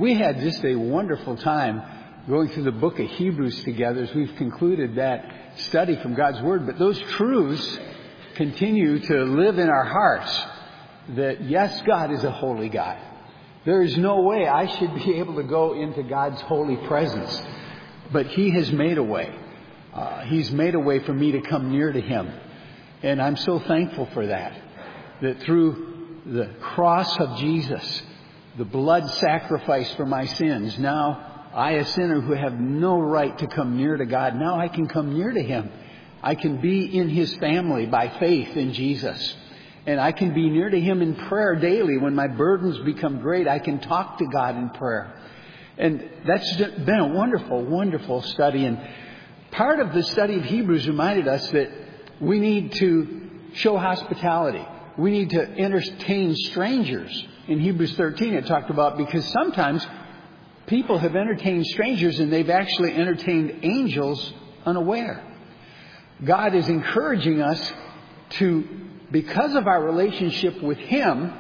We had just a wonderful time going through the book of Hebrews together as we've concluded that study from God's Word. But those truths continue to live in our hearts that, yes, God is a holy God. There is no way I should be able to go into God's holy presence. But He has made a way. He's made a way for me to come near to Him. And I'm so thankful for that. That through the cross of Jesus, the blood sacrifice for my sins, now I, a sinner who have no right to come near to God, now I can come near to Him. I can be in His family by faith in Jesus. And I can be near to Him in prayer daily. When my burdens become great, I can talk to God in prayer. And that's been a wonderful, wonderful study. And part of the study of Hebrews reminded us that we need to show hospitality. We need to entertain strangers. In Hebrews 13 it talked about, because sometimes people have entertained strangers and they've actually entertained angels unaware. God is encouraging us to, because of our relationship with Him,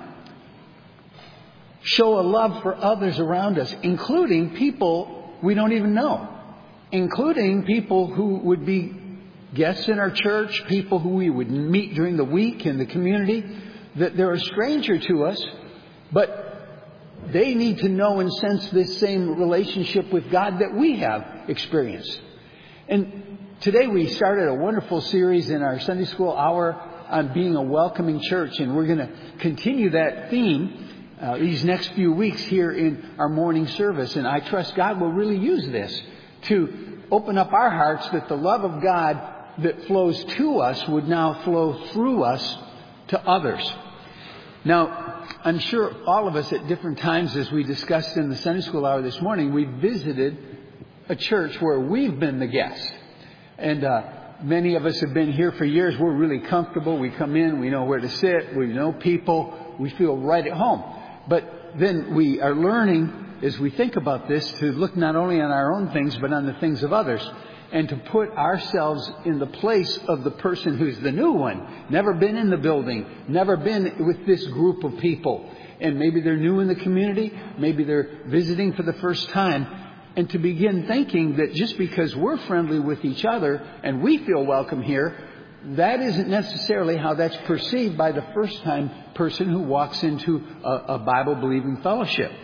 show a love for others around us, including people we don't even know, including people who would be guests in our church, people who we would meet during the week in the community, that they're a stranger to us, but they need to know and sense this same relationship with God that we have experienced. And today we started a wonderful series in our Sunday school hour on being a welcoming church, and we're going to continue that theme these next few weeks here in our morning service. And I trust God will really use this to open up our hearts, that the love of God that flows to us would now flow through us to others. Now, I'm sure all of us at different times, as we discussed in the Sunday school hour this morning, we visited a church where we've been the guest. And many of us have been here for years. We're really comfortable. We come in, we know where to sit, we know people, we feel right at home. But then we are learning, as we think about this, to look not only on our own things, but on the things of others. And to put ourselves in the place of the person who's the new one. Never been in the building. Never been with this group of people. And maybe they're new in the community. Maybe they're visiting for the first time. And to begin thinking that just because we're friendly with each other and we feel welcome here, that isn't necessarily how that's perceived by the first-time person who walks into a Bible-believing fellowship.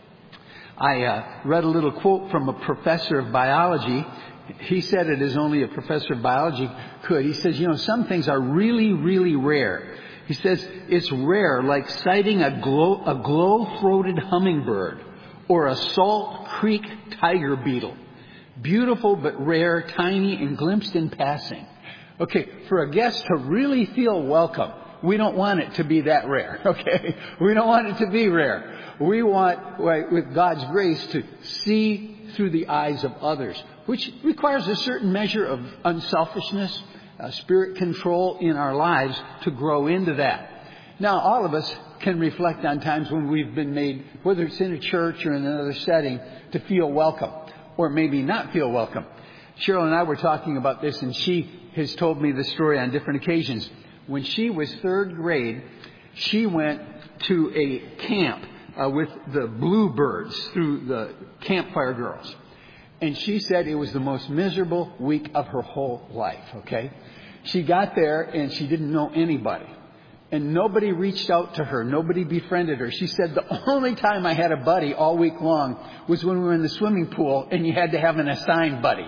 I read a little quote from a professor of biology. He said it as only a professor of biology could. He says, some things are really, really rare. He says it's rare, like sighting a glow-throated hummingbird or a Salt Creek tiger beetle. Beautiful but rare, tiny and glimpsed in passing. Okay, for a guest to really feel welcome, we don't want it to be that rare, okay? We don't want it to be rare. We want, with God's grace, to see through the eyes of others, which requires a certain measure of unselfishness, spirit control in our lives to grow into that. Now, all of us can reflect on times when we've been made, whether it's in a church or in another setting, to feel welcome, or maybe not feel welcome. Cheryl and I were talking about this, and she has told me this story on different occasions. When she was third grade, she went to a camp with the Bluebirds through the Campfire Girls. And she said it was the most miserable week of her whole life, okay? She got there and she didn't know anybody. And nobody reached out to her. Nobody befriended her. She said, the only time I had a buddy all week long was when we were in the swimming pool and you had to have an assigned buddy.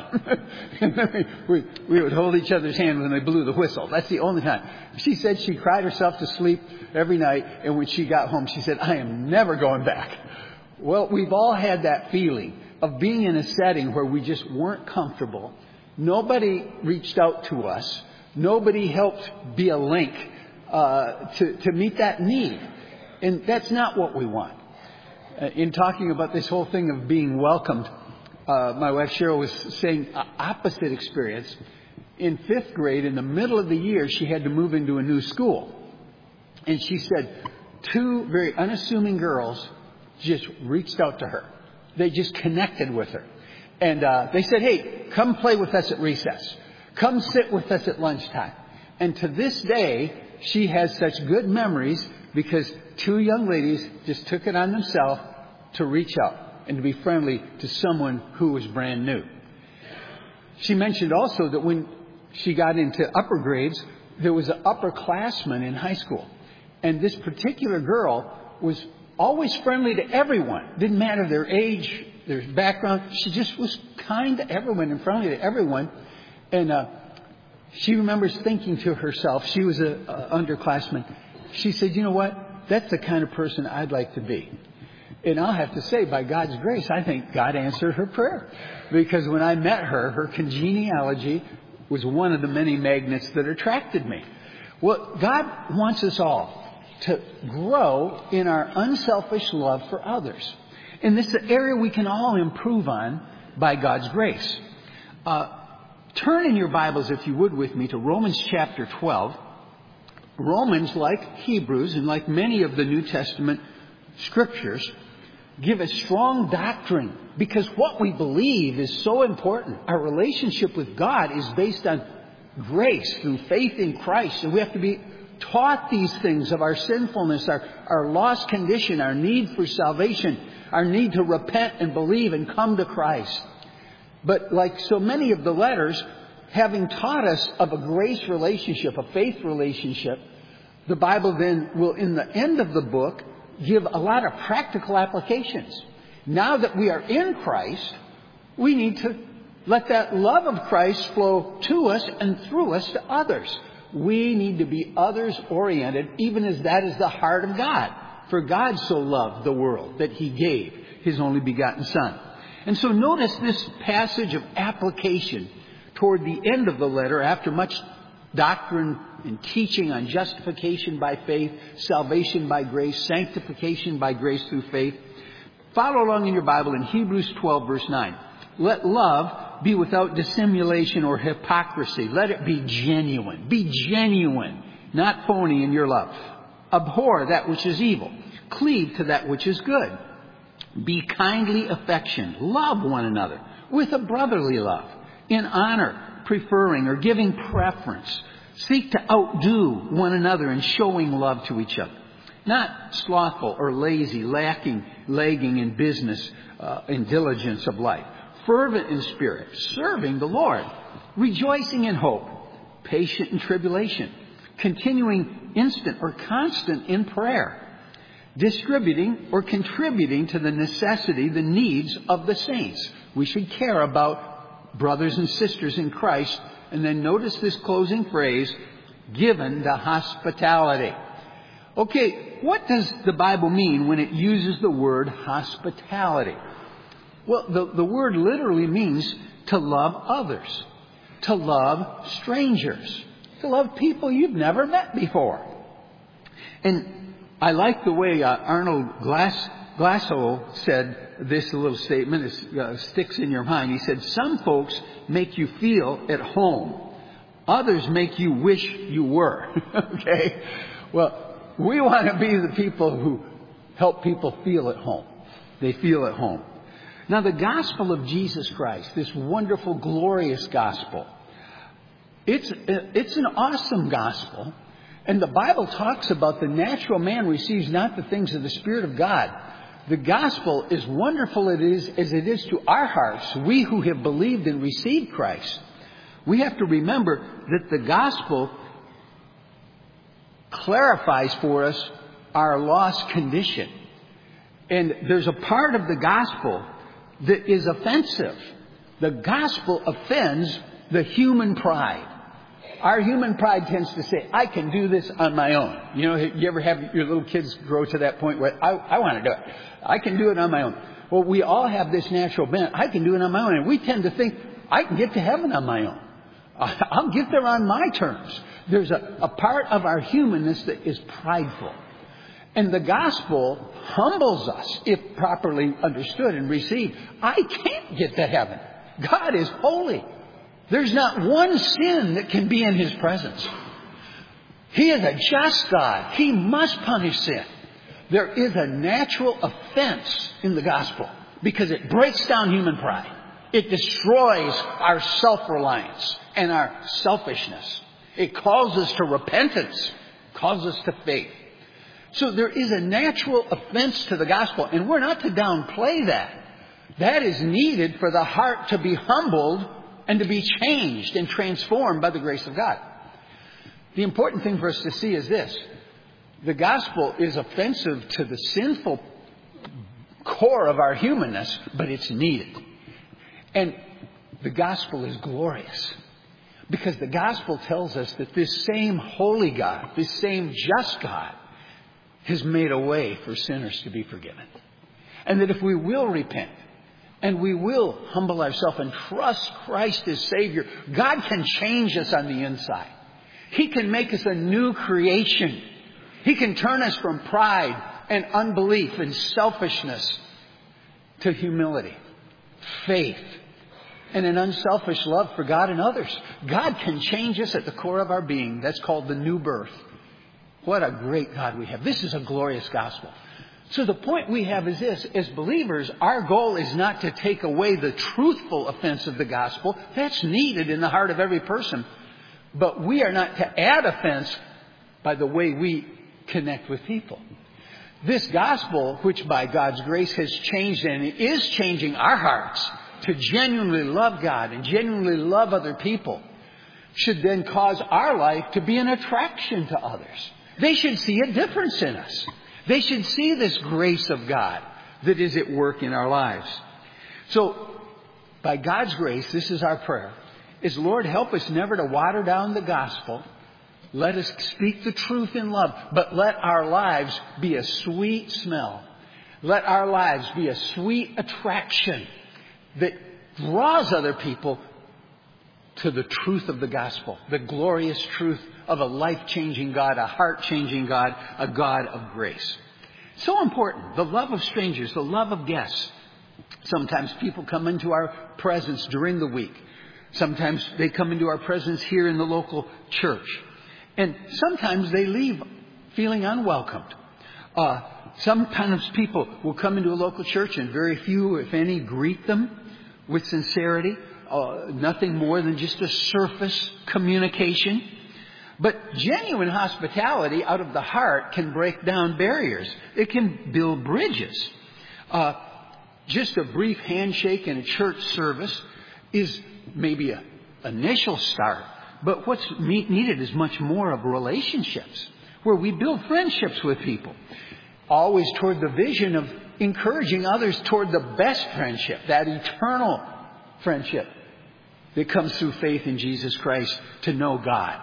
we would hold each other's hand when they blew the whistle. That's the only time. She said she cried herself to sleep every night. And when she got home, she said, I am never going back. Well, we've all had that feeling of being in a setting where we just weren't comfortable. Nobody reached out to us. Nobody helped be a link to meet that need. And that's not what we want. In talking about this whole thing of being welcomed, my wife Cheryl was saying opposite experience. In 5th grade, in the middle of the year, she had to move into a new school. And she said 2 very unassuming girls just reached out to her. They just connected with her. And they said, hey, come play with us at recess. Come sit with us at lunchtime. And to this day, she has such good memories because 2 young ladies just took it on themselves to reach out. and to be friendly to someone who was brand new. She mentioned also that when she got into upper grades, there was an upperclassman in high school. And this particular girl was always friendly to everyone. Didn't matter their age, their background. She just was kind to everyone and friendly to everyone. And she remembers thinking to herself, she was an underclassman. She said, you know what? That's the kind of person I'd like to be. And I'll have to say, by God's grace, I think God answered her prayer. Because when I met her, her congeniality was one of the many magnets that attracted me. Well, God wants us all to grow in our unselfish love for others. And this is an area we can all improve on by God's grace. Turn in your Bibles, if you would, with me to Romans chapter 12. Romans, like Hebrews and like many of the New Testament scriptures, give a strong doctrine because what we believe is so important. Our relationship with God is based on grace through faith in Christ. And we have to be taught these things of our sinfulness, our lost condition, our need for salvation, our need to repent and believe and come to Christ. But like so many of the letters, having taught us of a grace relationship, a faith relationship, the Bible then will, in the end of the book, give a lot of practical applications. Now that we are in Christ, we need to let that love of Christ flow to us and through us to others. We need to be others-oriented, even as that is the heart of God. For God so loved the world that He gave His only begotten Son. And so notice this passage of application toward the end of the letter, after much doctrine and teaching on justification by faith, salvation by grace, sanctification by grace through faith. Follow along in your Bible in Hebrews 12, verse 9. Let love be without dissimulation or hypocrisy. Let it be genuine. Be genuine, not phony in your love. Abhor that which is evil. Cleave to that which is good. Be kindly affectioned. Love one another with a brotherly love. In honor, preferring or giving preference. Seek to outdo one another in showing love to each other. Not slothful or lazy, lagging in business and diligence of life. Fervent in spirit, serving the Lord. Rejoicing in hope. Patient in tribulation. Continuing instant or constant in prayer. Distributing or contributing to the necessity, the needs of the saints. We should care about brothers and sisters in Christ. And then notice this closing phrase, given to hospitality. Okay, what does the Bible mean when it uses the word hospitality? Well, the word literally means to love others, to love strangers, to love people you've never met before. And I like the way Arnold Glasow said this little statement. It sticks in your mind. He said, some folks make you feel at home. Others make you wish you were. Okay? Well, we want to be the people who help people feel at home. They feel at home. Now, the gospel of Jesus Christ, this wonderful, glorious gospel, it's an awesome gospel. And the Bible talks about the natural man receives not the things of the Spirit of God. The gospel, as wonderful as it is to our hearts, we who have believed and received Christ, we have to remember that the gospel clarifies for us our lost condition. And there's a part of the gospel that is offensive. The gospel offends the human pride. Our human pride tends to say, I can do this on my own. You know, you ever have your little kids grow to that point where I want to do it. I can do it on my own. Well, we all have this natural bent. I can do it on my own. And we tend to think, I can get to heaven on my own. I'll get there on my terms. There's a part of our humanness that is prideful. And the gospel humbles us if properly understood and received. I can't get to heaven. God is holy. There's not one sin that can be in His presence. He is a just God. He must punish sin. There is a natural offense in the gospel because it breaks down human pride. It destroys our self-reliance and our selfishness. It calls us to repentance, calls us to faith. So there is a natural offense to the gospel, and we're not to downplay that. That is needed for the heart to be humbled and to be changed and transformed by the grace of God. The important thing for us to see is this. The gospel is offensive to the sinful core of our humanness, but it's needed. And the gospel is glorious because the gospel tells us that this same holy God, this same just God, has made a way for sinners to be forgiven. And that if we will repent and we will humble ourselves and trust Christ as Savior, God can change us on the inside. He can make us a new creation. He can turn us from pride and unbelief and selfishness to humility, faith, and an unselfish love for God and others. God can change us at the core of our being. That's called the new birth. What a great God we have. This is a glorious gospel. So the point we have is this. As believers, our goal is not to take away the truthful offense of the gospel. That's needed in the heart of every person. But we are not to add offense by the way we connect with people. This gospel, which by God's grace has changed and is changing our hearts to genuinely love God and genuinely love other people, should then cause our life to be an attraction to others. They should see a difference in us. They should see this grace of God that is at work in our lives. So, by God's grace, this is our prayer, is Lord, help us never to water down the gospel. Let us speak the truth in love, but let our lives be a sweet smell. Let our lives be a sweet attraction that draws other people to the truth of the gospel, the glorious truth of a life-changing God, a heart-changing God, a God of grace. So important. The love of strangers, the love of guests. Sometimes people come into our presence during the week. Sometimes they come into our presence here in the local church. And sometimes they leave feeling unwelcomed. Sometimes people will come into a local church and very few, if any, greet them with sincerity. Nothing more than just a surface communication. But genuine hospitality out of the heart can break down barriers. It can build bridges. Just a brief handshake in a church service is maybe an initial start. But what's needed is much more of relationships where we build friendships with people. Always toward the vision of encouraging others toward the best friendship, that eternal friendship that comes through faith in Jesus Christ to know God.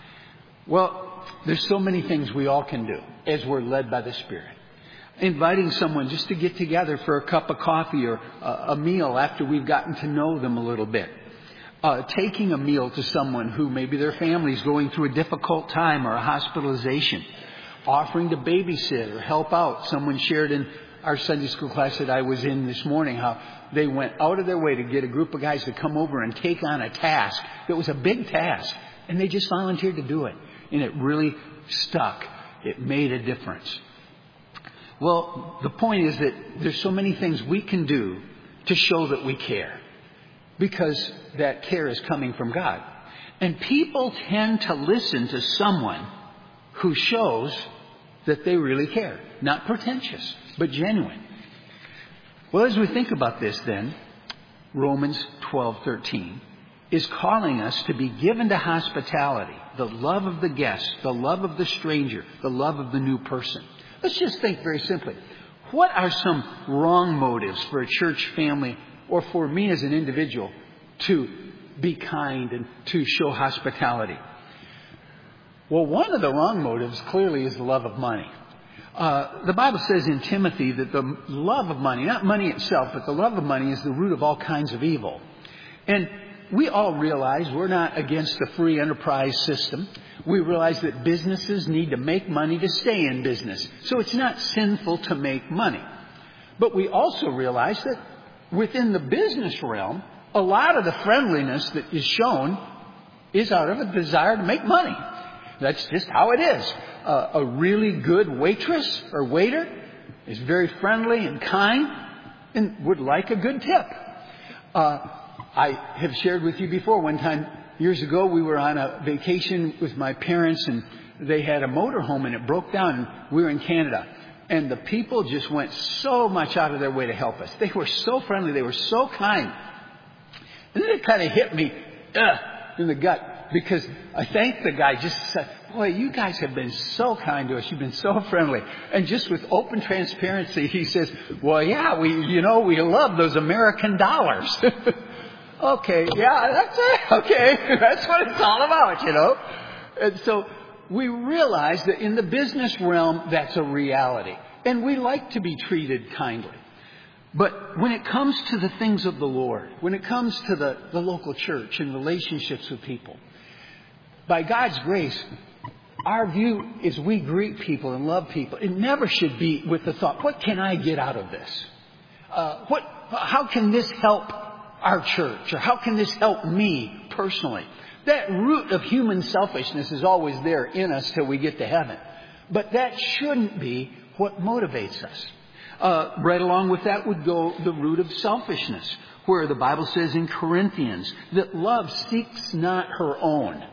Well, there's so many things we all can do as we're led by the Spirit. Inviting someone just to get together for a cup of coffee or a meal after we've gotten to know them a little bit. Taking a meal to someone who maybe their family's going through a difficult time or a hospitalization. Offering to babysit or help out. Someone shared in our Sunday school class that I was in this morning how they went out of their way to get a group of guys to come over and take on a task that was a big task. And they just volunteered to do it. And it really stuck. It made a difference. Well, the point is that there's so many things we can do to show that we care. Because that care is coming from God. And people tend to listen to someone who shows that they really care. Not pretentious, but genuine. Well, as we think about this then, Romans 12:13 is calling us to be given to hospitality, the love of the guest, the love of the stranger, the love of the new person. Let's just think very simply. What are some wrong motives for a church family or for me as an individual to be kind and to show hospitality? Well, one of the wrong motives clearly is the love of money. The Bible says in Timothy that the love of money, not money itself, but the love of money is the root of all kinds of evil. And we all realize we're not against the free enterprise system. We realize that businesses need to make money to stay in business. So it's not sinful to make money. But we also realize that within the business realm, a lot of the friendliness that is shown is out of a desire to make money. That's just how it is. A really good waitress or waiter is very friendly and kind and would like a good tip. I have shared with you before, one time years ago we were on a vacation with my parents and they had a motorhome and it broke down and we were in Canada. And the people just went so much out of their way to help us. They were so friendly. They were so kind. And then it kind of hit me in the gut, because I thanked the guy. Just said, boy, you guys have been so kind to us. You've been so friendly. And just with open transparency, he says, well, yeah, we love those American dollars. Okay, yeah, that's it. Okay, that's what it's all about, And so we realize that in the business realm, that's a reality. And we like to be treated kindly. But when it comes to the things of the Lord, when it comes to the local church and relationships with people, by God's grace, our view is we greet people and love people. It never should be with the thought, what can I get out of this? How can this help our church? Or how can this help me personally? That root of human selfishness is always there in us till we get to heaven. But that shouldn't be what motivates us. Right along with that would go the root of selfishness, where the Bible says in Corinthians that love seeks not her own.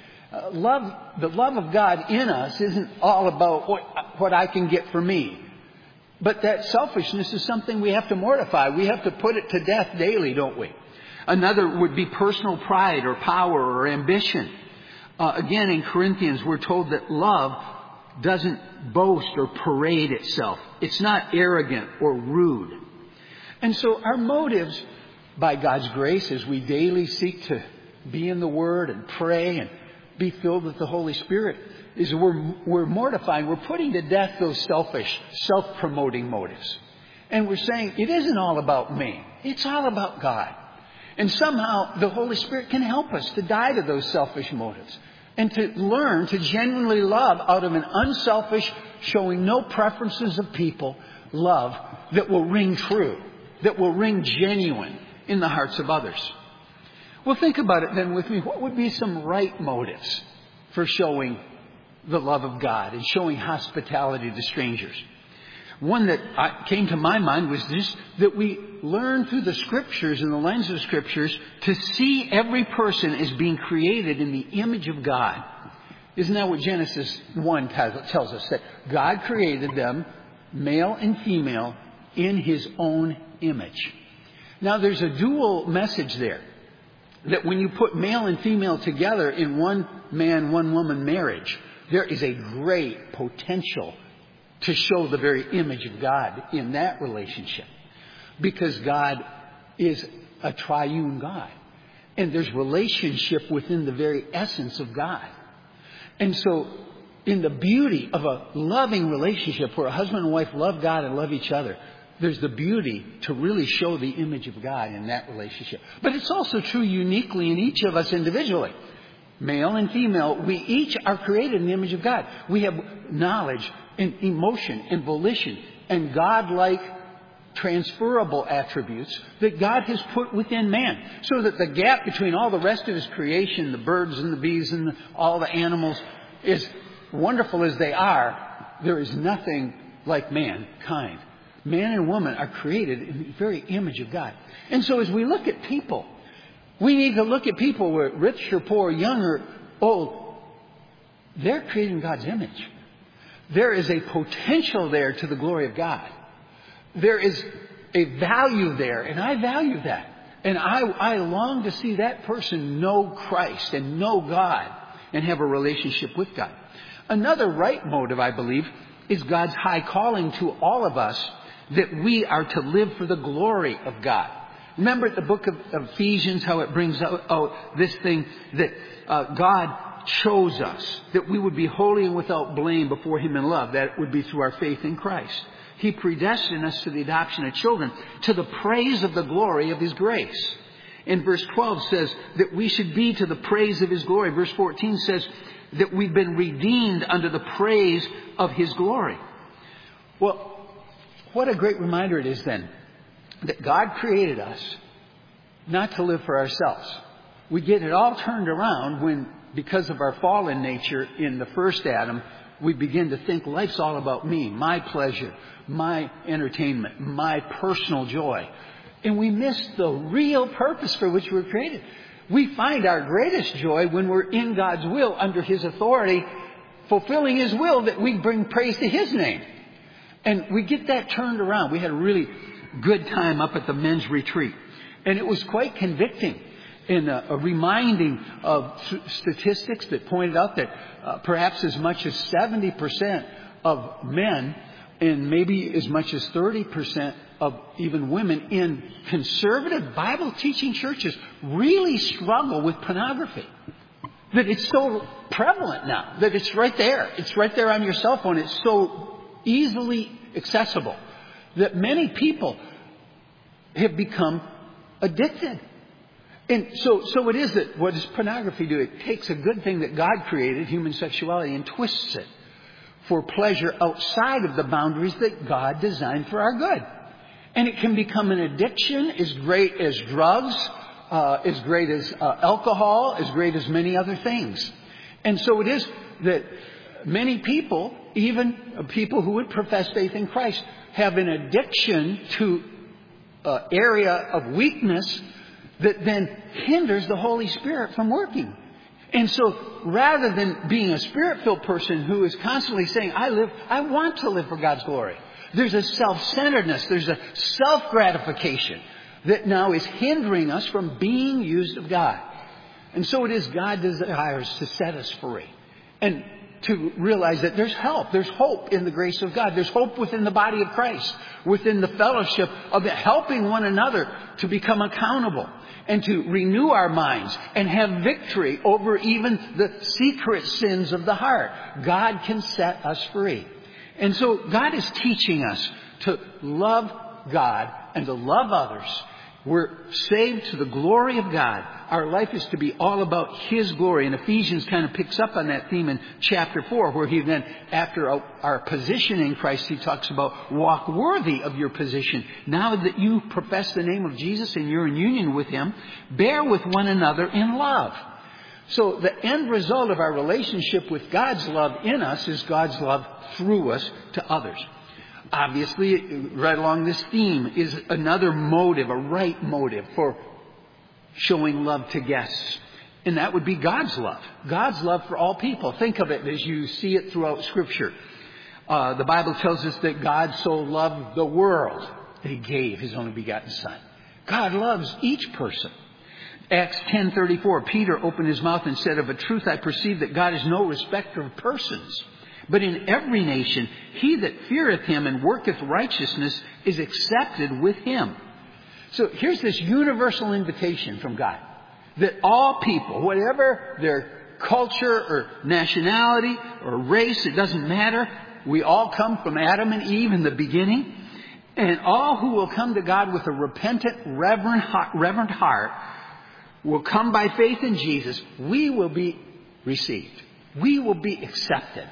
The love of God in us isn't all about what I can get for me. But that selfishness is something we have to mortify. We have to put it to death daily, don't we? Another would be personal pride or power or ambition. Again, in Corinthians, we're told that love doesn't boast or parade itself. It's not arrogant or rude. And so our motives, by God's grace, as we daily seek to be in the Word and pray and be filled with the Holy Spirit, is we're mortifying, we're putting to death those selfish, self-promoting motives. And we're saying, it isn't all about me. It's all about God. And somehow the Holy Spirit can help us to die to those selfish motives and to learn to genuinely love out of an unselfish, showing no preferences of people, love that will ring true, that will ring genuine in the hearts of others. Well, think about it then with me. What would be some right motives for showing the love of God and showing hospitality to strangers? One that came to my mind was just that we learn through the Scriptures and the lens of Scriptures to see every person as being created in the image of God. Isn't that what Genesis 1 tells us? That God created them, male and female, in His own image. Now there's a dual message there. That when you put male and female together in one man, one woman marriage, there is a great potential to show the very image of God in that relationship. Because God is a triune God. And there's relationship within the very essence of God. And so, in the beauty of a loving relationship where a husband and wife love God and love each other, there's the beauty to really show the image of God in that relationship. But it's also true uniquely in each of us individually. Male and female, we each are created in the image of God. We have knowledge and emotion and volition and God-like transferable attributes that God has put within man. So that the gap between all the rest of His creation, the birds and the bees and all the animals, as wonderful as they are, there is nothing like mankind. Man and woman are created in the very image of God. And so as we look at people, we need to look at people, whether rich or poor, young or old. They're created in God's image. There is a potential there to the glory of God. There is a value there, and I value that. And I long to see that person know Christ and know God and have a relationship with God. Another right motive, I believe, is God's high calling to all of us that we are to live for the glory of God. Remember the book of Ephesians, how it brings out this thing that God chose us, that we would be holy and without blame before Him in love. That would be through our faith in Christ. He predestined us to the adoption of children, to the praise of the glory of His grace. And verse 12 says that we should be to the praise of His glory. Verse 14 says that we've been redeemed under the praise of His glory. Well, what a great reminder it is then that God created us not to live for ourselves. We get it all turned around when, because of our fallen nature in the first Adam, we begin to think life's all about me, my pleasure, my entertainment, my personal joy. And we miss the real purpose for which we were created. We find our greatest joy when we're in God's will, under His authority, fulfilling His will, that we bring praise to His name. And we get that turned around. We had a really good time up at the men's retreat. And it was quite convicting in a reminding of statistics that pointed out that perhaps as much as 70% of men and maybe as much as 30% of even women in conservative Bible teaching churches really struggle with pornography. That it's so prevalent now, that it's right there. It's right there on your cell phone. It's so easily accessible that many people have become addicted. And so it is that what does pornography do? It takes a good thing that God created, human sexuality, and twists it for pleasure outside of the boundaries that God designed for our good. And it can become an addiction as great as drugs, as great as alcohol, as great as many other things. And so it is that many people, even people who would profess faith in Christ, have an addiction to an area of weakness that then hinders the Holy Spirit from working. And so rather than being a Spirit-filled person who is constantly saying, I want to live for God's glory, there's a self-centeredness, there's a self-gratification that now is hindering us from being used of God. And so it is God desires to set us free. And to realize that there's help, there's hope in the grace of God. There's hope within the body of Christ, within the fellowship of helping one another to become accountable and to renew our minds and have victory over even the secret sins of the heart. God can set us free. And so God is teaching us to love God and to love others. We're saved to the glory of God. Our life is to be all about His glory. And Ephesians kind of picks up on that theme in chapter 4, where he then, after our position in Christ, he talks about walk worthy of your position. Now that you profess the name of Jesus and you're in union with Him, bear with one another in love. So the end result of our relationship with God's love in us is God's love through us to others. Obviously, right along this theme is another motive, a right motive for showing love to guests. And that would be God's love. God's love for all people. Think of it as you see it throughout Scripture. The Bible tells us that God so loved the world that He gave His only begotten Son. God loves each person. Acts 10:34, Peter opened his mouth and said, "Of a truth I perceive that God is no respecter of persons. But in every nation, he that feareth Him and worketh righteousness is accepted with Him." So here's this universal invitation from God that all people, whatever their culture or nationality or race, it doesn't matter. We all come from Adam and Eve in the beginning. And all who will come to God with a repentant, reverent heart will come by faith in Jesus. We will be received. We will be accepted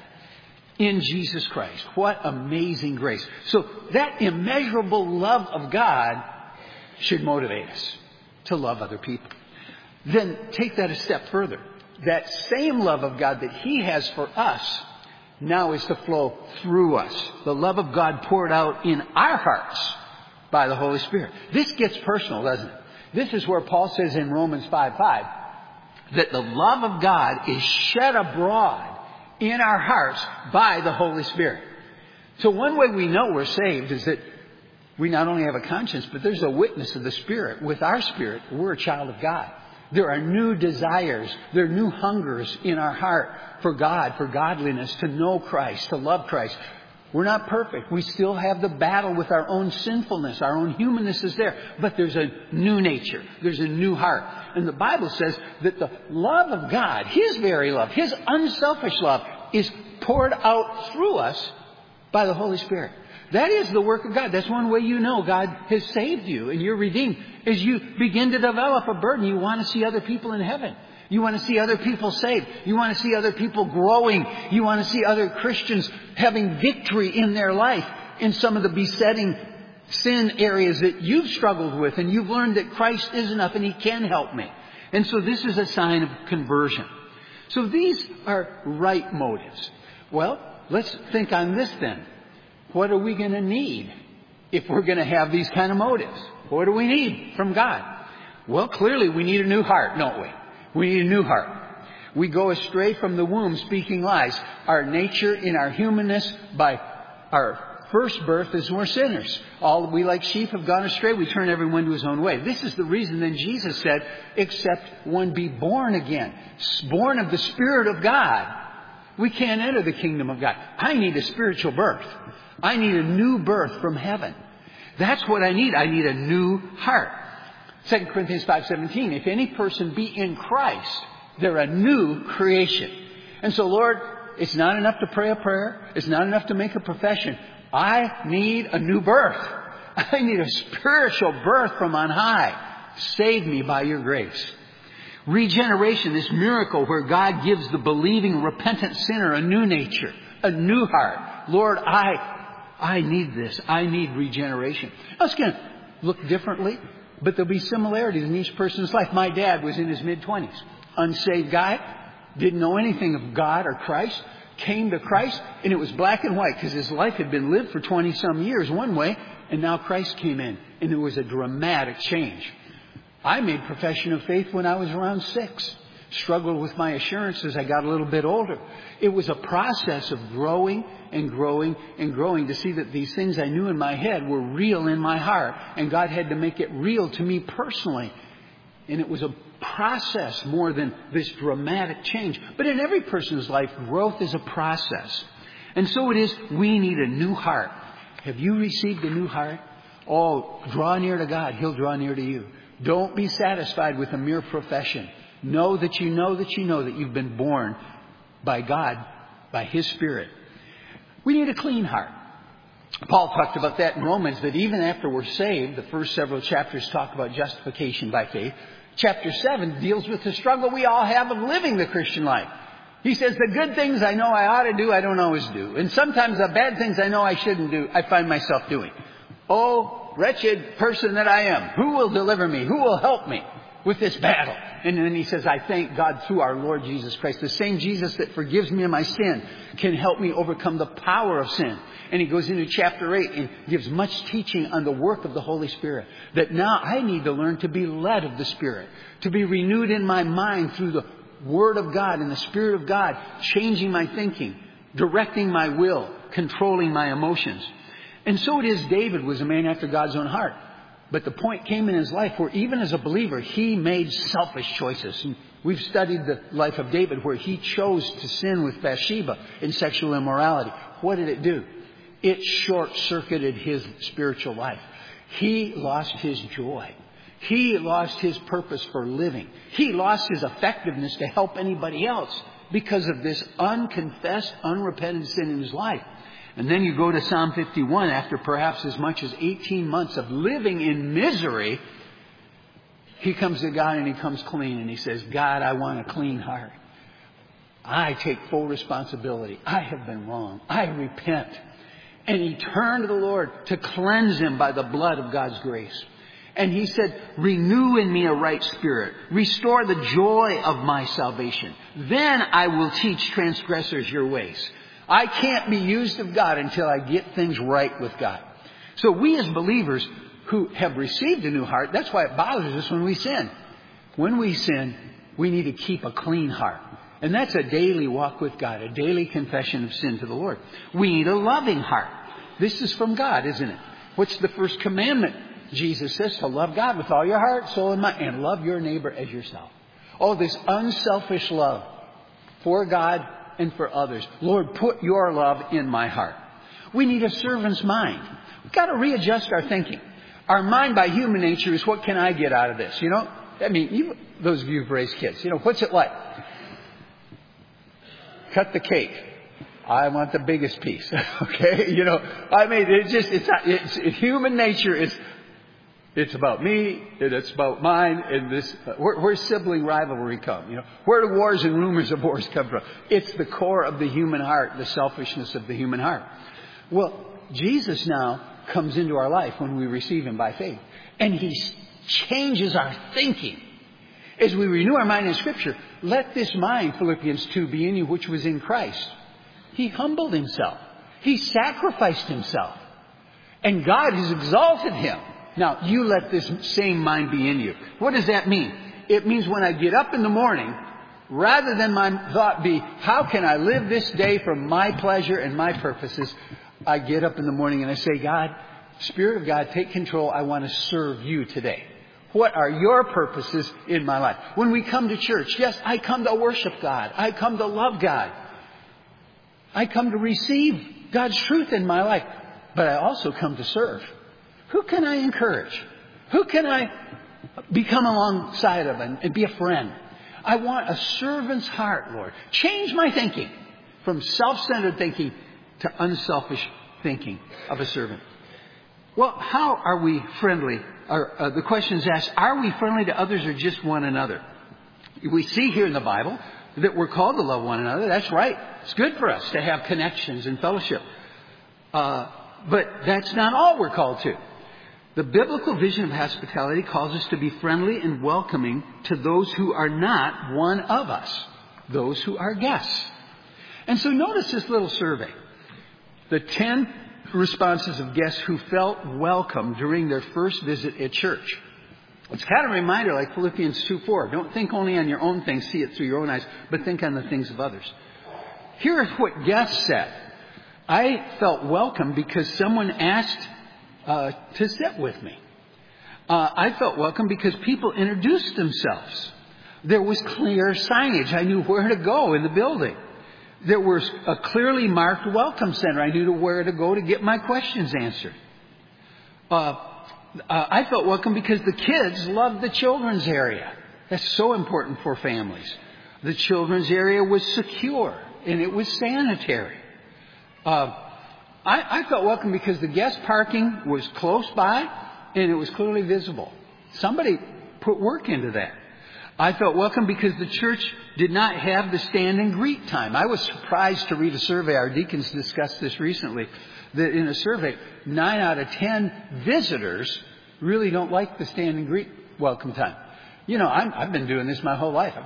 in Jesus Christ. What amazing grace. So that immeasurable love of God should motivate us to love other people. Then take that a step further. That same love of God that He has for us now is to flow through us. The love of God poured out in our hearts by the Holy Spirit. This gets personal, doesn't it? This is where Paul says in Romans 5:5 that the love of God is shed abroad in our hearts by the Holy Spirit. So one way we know we're saved is that we not only have a conscience, but there's a witness of the Spirit. With our spirit, we're a child of God. There are new desires. There are new hungers in our heart for God, for godliness, to know Christ, to love Christ. We're not perfect. We still have the battle with our own sinfulness. Our own humanness is there. But there's a new nature. There's a new heart. And the Bible says that the love of God, His very love, His unselfish love, is poured out through us by the Holy Spirit. That is the work of God. That's one way you know God has saved you and you're redeemed. As you begin to develop a burden, you want to see other people in heaven. You want to see other people saved. You want to see other people growing. You want to see other Christians having victory in their life in some of the besetting sin areas that you've struggled with, and you've learned that Christ is enough and He can help me. And so this is a sign of conversion. So these are right motives. Well, let's think on this then. What are we going to need if we're going to have these kind of motives? What do we need from God? Well, clearly we need a new heart, don't we? We need a new heart. We go astray from the womb speaking lies. Our nature in our humanness, by our first birth is we're sinners. All we like sheep have gone astray. We turn everyone to his own way. This is the reason then Jesus said, except one be born again, born of the Spirit of God, we can't enter the kingdom of God. I need a spiritual birth. I need a new birth from heaven. That's what I need. I need a new heart. 2 Corinthians 5:17, if any person be in Christ, they're a new creation. And so, Lord, it's not enough to pray a prayer. It's not enough to make a profession. I need a new birth. I need a spiritual birth from on high. Save me by your grace. Regeneration, this miracle where God gives the believing, repentant sinner a new nature, a new heart. Lord, I need this. I need regeneration. Now, it's going to look differently, but there'll be similarities in each person's life. My dad was in his mid-20s. Unsaved guy. Didn't know anything of God or Christ. Came to Christ, and it was black and white because his life had been lived for 20-some years one way, and now Christ came in, and it was a dramatic change. I made profession of faith when I was around 6. Struggled with my assurance as I got a little bit older. It was a process of growing and growing and growing to see that these things I knew in my head were real in my heart, and God had to make it real to me personally. And it was a process more than this dramatic change. But in every person's life, growth is a process. And so it is, we need a new heart. Have you received a new heart? Oh, draw near to God. He'll draw near to you. Don't be satisfied with a mere profession. Know that you know that you know that you've been born by God, by His Spirit. We need a clean heart. Paul talked about that in Romans, that even after we're saved, the first several chapters talk about justification by faith. Chapter 7 deals with the struggle we all have of living the Christian life. He says, the good things I know I ought to do, I don't always do. And sometimes the bad things I know I shouldn't do, I find myself doing. Oh, wretched person that I am, who will deliver me? Who will help me with this battle? And then he says, I thank God through our Lord Jesus Christ. The same Jesus that forgives me of my sin can help me overcome the power of sin. And he goes into chapter 8 and gives much teaching on the work of the Holy Spirit. That now I need to learn to be led of the Spirit. To be renewed in my mind through the Word of God and the Spirit of God. Changing my thinking. Directing my will. Controlling my emotions. And so it is David was a man after God's own heart. But the point came in his life where even as a believer, he made selfish choices. And we've studied the life of David where he chose to sin with Bathsheba in sexual immorality. What did it do? It short-circuited his spiritual life. He lost his joy. He lost his purpose for living. He lost his effectiveness to help anybody else because of this unconfessed, unrepentant sin in his life. And then you go to Psalm 51 after perhaps as much as 18 months of living in misery. He comes to God and he comes clean and he says, God, I want a clean heart. I take full responsibility. I have been wrong. I repent. And he turned to the Lord to cleanse him by the blood of God's grace. And he said, renew in me a right spirit. Restore the joy of my salvation. Then I will teach transgressors your ways. I can't be used of God until I get things right with God. So we as believers who have received a new heart, that's why it bothers us when we sin. When we sin, we need to keep a clean heart. And that's a daily walk with God, a daily confession of sin to the Lord. We need a loving heart. This is from God, isn't it? What's the first commandment? Jesus says to love God with all your heart, soul, and mind, and love your neighbor as yourself. Oh, this unselfish love for God and for others. Lord, put your love in my heart. We need a servant's mind. We've got to readjust our thinking. Our mind by human nature is, what can I get out of this? You know, I mean, those of you who've raised kids, you know, what's it like? Cut the cake. I want the biggest piece. Okay? You know, I mean, it's human nature is, it's about me, and it's about mine, and this, where's sibling rivalry come? You know, where do wars and rumors of wars come from? It's the core of the human heart, the selfishness of the human heart. Well, Jesus now comes into our life when we receive Him by faith. And He changes our thinking. As we renew our mind in Scripture, let this mind, Philippians 2, be in you, which was in Christ. He humbled Himself. He sacrificed Himself. And God has exalted Him. Now, you let this same mind be in you. What does that mean? It means when I get up in the morning, rather than my thought be, how can I live this day for my pleasure and my purposes? I get up in the morning and I say, God, Spirit of God, take control. I want to serve you today. What are your purposes in my life? When we come to church, yes, I come to worship God. I come to love God. I come to receive God's truth in my life. But I also come to serve. Who can I encourage? Who can I become alongside of and be a friend? I want a servant's heart, Lord. Change my thinking from self-centered thinking to unselfish thinking of a servant. Well, how are we friendly? The question is asked, are we friendly to others or just one another? We see here in the Bible that we're called to love one another. That's right. It's good for us to have connections and fellowship. But that's not all we're called to. The biblical vision of hospitality calls us to be friendly and welcoming to those who are not one of us, those who are guests. And so notice this little survey. The 10 responses of guests who felt welcome during their first visit at church. It's kind of a reminder like Philippians 2:4. Don't think only on your own things, see it through your own eyes, but think on the things of others. Here is what guests said. I felt welcome because someone asked to sit with me. I felt welcome because people introduced themselves. There was clear signage. I knew where to go in the building. There was a clearly marked welcome center. I knew where to go to get my questions answered. I felt welcome because the kids loved the children's area. That's so important for families. The children's area was secure and it was sanitary. I felt welcome because the guest parking was close by and it was clearly visible. Somebody put work into that. I felt welcome because the church did not have the stand and greet time. I was surprised to read a survey. Our deacons discussed this recently. That in a survey, 9 out of 10 visitors really don't like the stand and greet welcome time. You know, I've been doing this my whole life.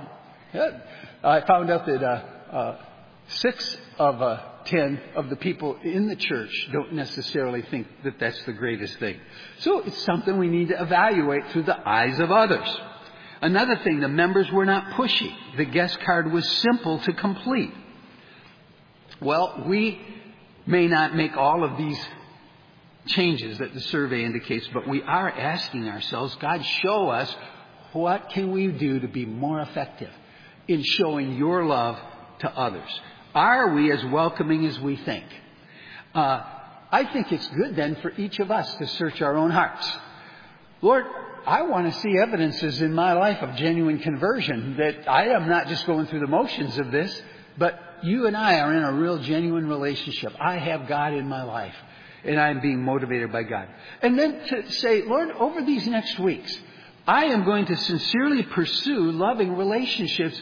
I found out that 6 of 10 of the people in the church don't necessarily think that that's the greatest thing. So it's something we need to evaluate through the eyes of others. Another thing, the members were not pushy. The guest card was simple to complete. Well, we may not make all of these changes that the survey indicates, but we are asking ourselves, God, show us what can we do to be more effective in showing your love to others. Are we as welcoming as we think? I think it's good then for each of us to search our own hearts. Lord, I want to see evidences in my life of genuine conversion, that I am not just going through the motions of this, but you and I are in a real genuine relationship. I have God in my life and I'm being motivated by God. And then to say, Lord, over these next weeks, I am going to sincerely pursue loving relationships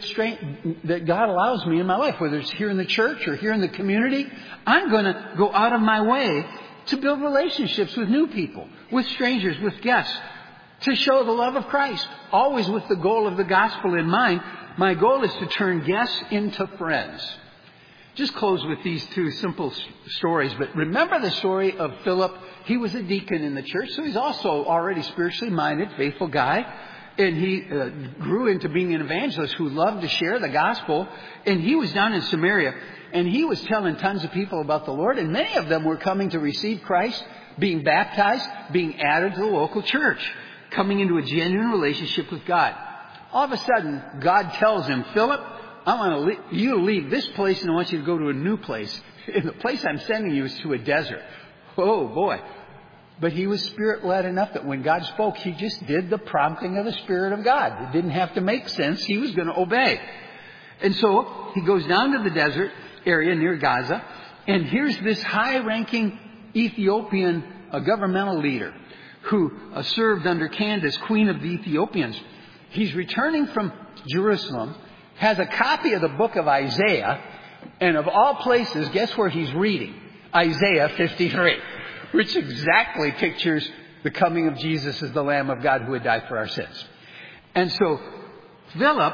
that God allows me in my life, whether it's here in the church or here in the community. I'm going to go out of my way to build relationships with new people, with strangers, with guests, to show the love of Christ, always with the goal of the gospel in mind. My goal is to turn guests into friends. Just close with these 2 simple stories. But remember the story of Philip. He was a deacon in the church, so he's also already spiritually minded, faithful guy. And he grew into being an evangelist who loved to share the gospel. And he was down in Samaria, and he was telling tons of people about the Lord. And many of them were coming to receive Christ, being baptized, being added to the local church, coming into a genuine relationship with God. All of a sudden, God tells him, Philip, I want you to leave this place and I want you to go to a new place. And the place I'm sending you is to a desert. Oh, boy. But he was Spirit-led enough that when God spoke, he just did the prompting of the Spirit of God. It didn't have to make sense. He was going to obey. And so he goes down to the desert area near Gaza. And here's this high-ranking Ethiopian governmental leader who served under Candace, queen of the Ethiopians. He's returning from Jerusalem, has a copy of the book of Isaiah, and of all places, guess where he's reading? Isaiah 53, which exactly pictures the coming of Jesus as the Lamb of God who would die for our sins. And so Philip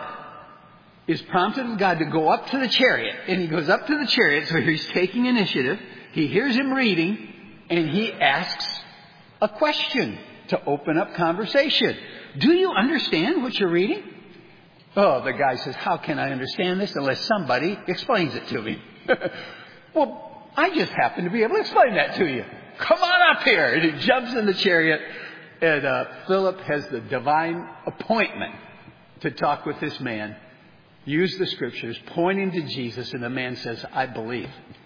is prompted of God to go up to the chariot, and he goes up to the chariot, so he's taking initiative. He hears him reading, and he asks a question to open up conversation. Do you understand what you're reading? Oh, the guy says, how can I understand this unless somebody explains it to me? Well, I just happen to be able to explain that to you. Come on up here. And he jumps in the chariot. And Philip has the divine appointment to talk with this man, use the scriptures, pointing to Jesus. And the man says, I believe.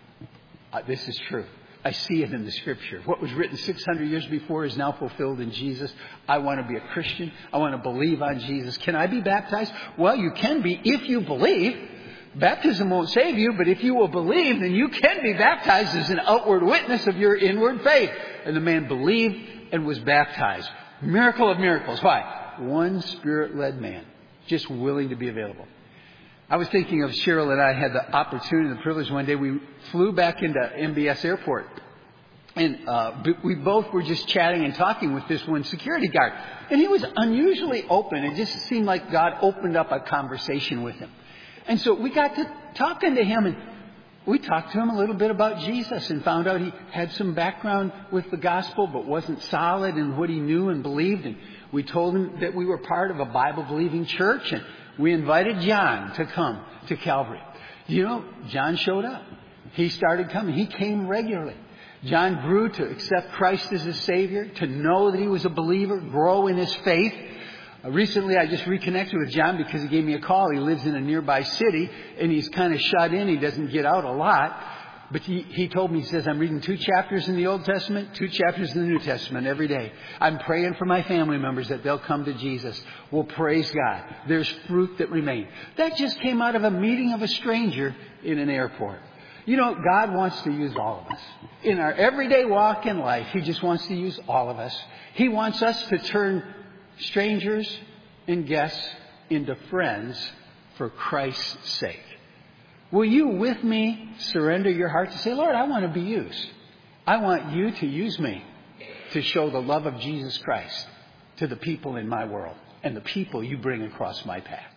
This is true. I see it in the scripture. What was written 600 years before is now fulfilled in Jesus. I want to be a Christian. I want to believe on Jesus. Can I be baptized? Well, you can be if you believe. Baptism won't save you, but if you will believe, then you can be baptized as an outward witness of your inward faith. And the man believed and was baptized. Miracle of miracles. Why? One Spirit-led man, just willing to be available. I was thinking of Cheryl and I had the opportunity, the privilege one day. We flew back into MBS Airport. And we both were just chatting and talking with this one security guard. And he was unusually open. It just seemed like God opened up a conversation with him. And so we got to talking to him, and we talked to him a little bit about Jesus and found out he had some background with the gospel but wasn't solid in what he knew and believed. And we told him that we were part of a Bible-believing church, and we invited John to come to Calvary. You know, John showed up. He started coming. He came regularly. John grew to accept Christ as his Savior, to know that he was a believer, grow in his faith. Recently, I just reconnected with John because he gave me a call. He lives in a nearby city, and he's kind of shut in. He doesn't get out a lot. But he told me, he says, I'm reading 2 chapters in the Old Testament, 2 chapters in the New Testament every day. I'm praying for my family members that they'll come to Jesus. Well, praise God. There's fruit that remains. That just came out of a meeting of a stranger in an airport. You know, God wants to use all of us. In our everyday walk in life, He just wants to use all of us. He wants us to turn strangers and guests into friends for Christ's sake. Will you with me surrender your heart to say, Lord, I want to be used. I want you to use me to show the love of Jesus Christ to the people in my world and the people you bring across my path.